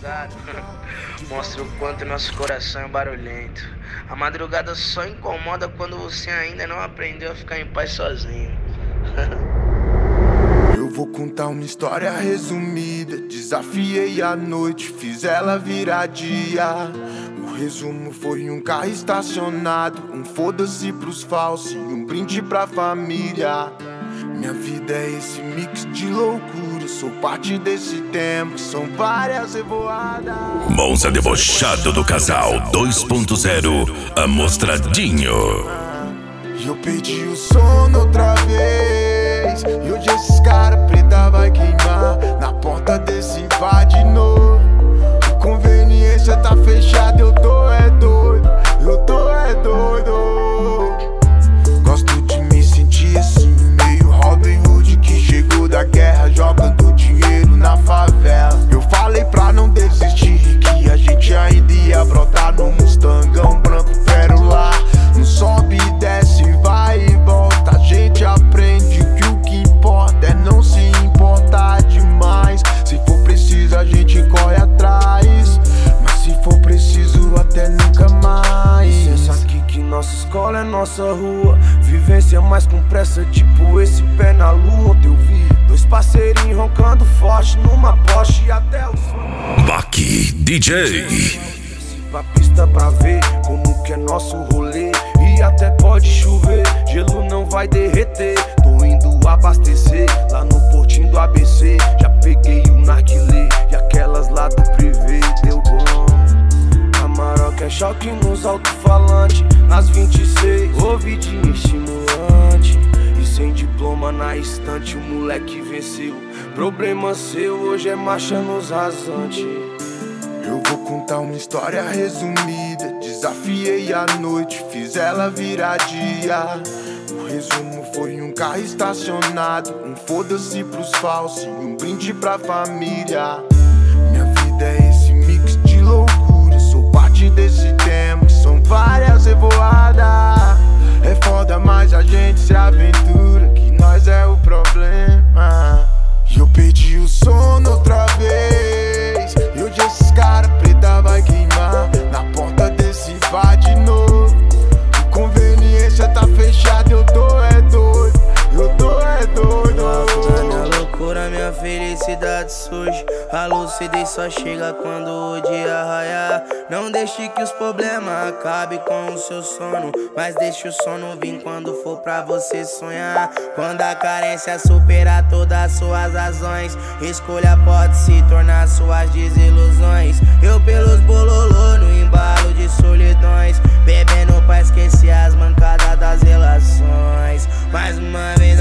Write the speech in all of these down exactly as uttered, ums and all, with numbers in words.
madrugada mostra o quanto nosso coração é barulhento. A madrugada só incomoda quando você ainda não aprendeu a ficar em paz sozinho. Eu vou contar uma história resumida. Desafiei a noite, fiz ela virar dia. O resumo foi um carro estacionado, um foda-se pros falsos e um brinde pra família. Minha vida é esse mix de loucura, sou parte desse tempo, são várias revoadas. Monza debochado do casal dois ponto zero, Amostradinho. E eu perdi o sono outra vez, e hoje esses cara preta vai queimar na porta desse bar de novo. A conveniência tá fechada, eu tô é doido, eu tô é doido. Gosto de me sentir assim, meio Robin Hood que chegou da guerra jogando dinheiro na favela. Eu falei pra não desistir, que a gente ainda ia brotar no Mustangão branco pérola. Não sobe e desce, vai e volta, a gente aprende que o que importa é não se importar demais. Se for preciso a gente corre atrás, mas se for preciso até nunca mais. Pensa aqui que nossa escola é nossa rua, vivência mais com pressa, tipo esse pé na lua. Ontem eu vi dois parceirinhos roncando forte numa Porsche e até o som. Baki D J. Pra pista pra ver como que é nosso rolê. E até pode chover, gelo não vai derreter. Tô indo abastecer lá no portinho do A B C. Já peguei o narguilé e aquelas lá do privê. Deu bom. A Maroca é choque nos alto-falantes. Nas vinte e seis, ouvidinho estimulante. E sem diploma na estante, o moleque venceu. Problema seu, hoje é marcha nos rasantes. Eu vou contar uma história resumida. Desafiei a noite, fiz ela virar dia. O resumo foi um carro estacionado, um foda-se pros falsos e um brinde pra família. Minha vida é esse mix de loucura, sou parte desse tempo, são várias revoadas. É foda, mas a gente se aventura, que nós é o problema. E eu perdi o sono outra vez, e hoje esses cara preta vai queimar na porta desse bar de novo. A conveniência tá fechada, eu tô é doido, eu tô é doido. Na loucura minha felicidade surge, a lucidez só chega quando o dia raiar. Não deixe que os problemas acabem com o seu sono, mas deixe o sono vir quando for pra você sonhar. Quando a carência superar todas as suas razões, escolha pode se tornar suas desilusões. Eu pelos bololô no embalo de solidões, bebendo pra esquecer as mancadas das relações. Mais uma vez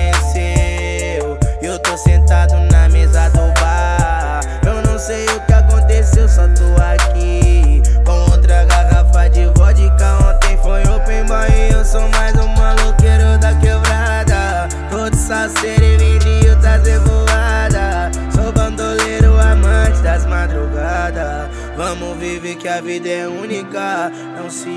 amanheceu, eu tô sentado na mesa do bar. Eu não sei o que aconteceu, só tô aqui com outra garrafa de vodka. Ontem foi open bar e eu sou mais um maloqueiro da quebrada. Tô de saceiro e vendi outras revoadas. Sou bandoleiro, amante das madrugadas. Vamos viver que a vida é única, não se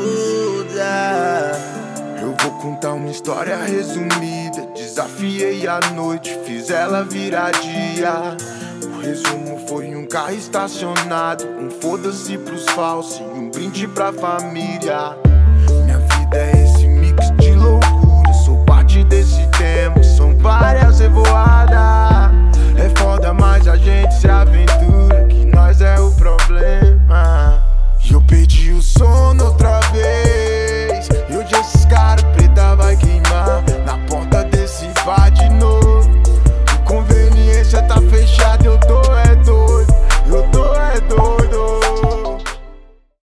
iluda. Eu vou contar uma história resumida. Desafiei a noite, fiz ela virar dia. O resumo foi um carro estacionado, um foda-se pros falsos e um brinde pra família.